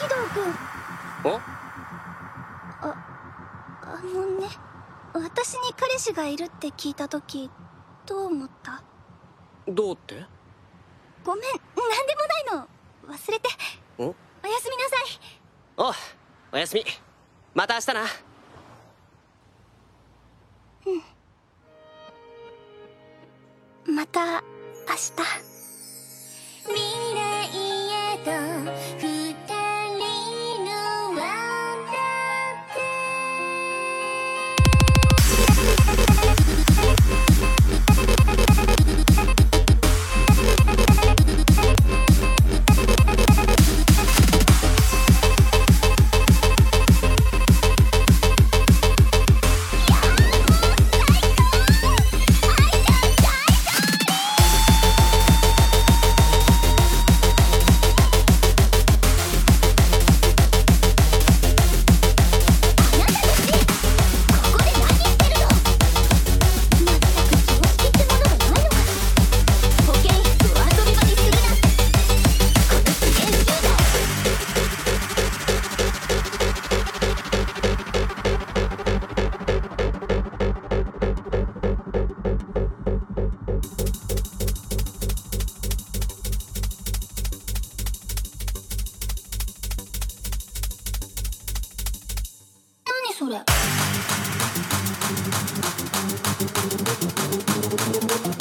君。 お？ あのね、私に彼氏がいるって聞いた時どう思った？ どうって？ ごめん、なんでもないの。忘れて。 お？ おやすみなさい。 おやすみ。また明日な。 また明日。 未来へと二人のワンダ何それ？